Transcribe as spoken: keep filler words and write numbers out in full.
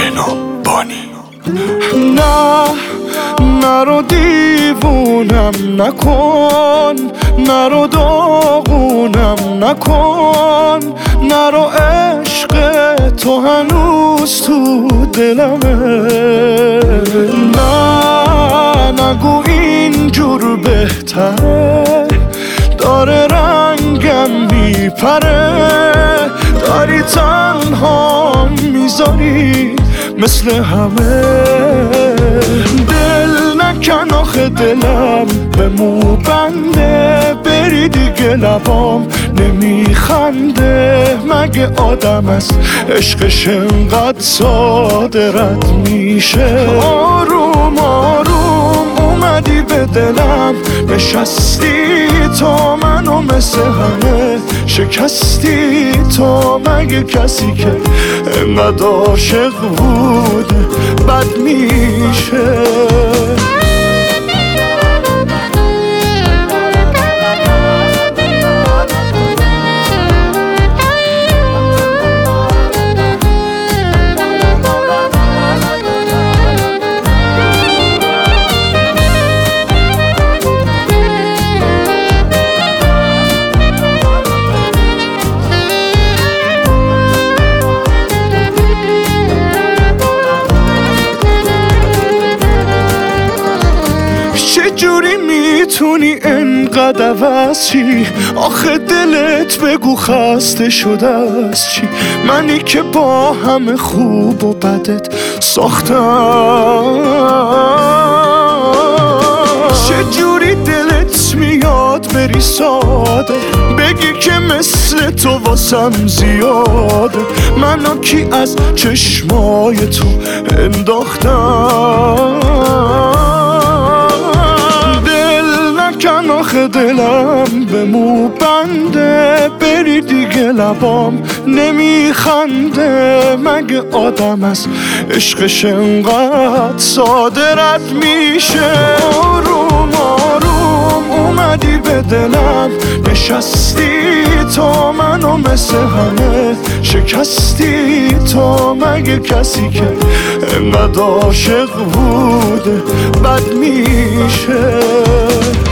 شنو بانی. نه نرو دیوونم نکن، نرو داغونم نکن، نرو عشق تو هنوز تو دلمه. نه نگو اینجور بهتره، داره رنگم میپره، داری تنها میذاری مثل همه. دل نکن آخه دلم به مو بنده، بری دیگه لبام نمیخنده. مگه آدم است عشقش انقدر ساده رد میشه؟ آروم آروم اومدی به دلم نشستی، تا منو مثل همه شکستی. تو مگه کسی که انقدر عاشق بود بد میشه؟ چجوری میتونی انقدر عوض چی؟ آخه دلت بگو خسته شده از چی؟ منی که با همه خوب و بدت ساختم. چجوری دلت میاد بری ساده، بگی که مثل تو واسم زیاده. منو کی از چشمای تو انداختم؟ کن آخه دلم به مو بنده، بری دیگه لبام نمیخنده. مگه آدم است عشقش انقدر ساده رد میشه؟ آروم آروم اومدی به دلم نشستی، تا منو مثل همه شکستی. تو مگه کسی که انقدر عاشق بود بد میشه؟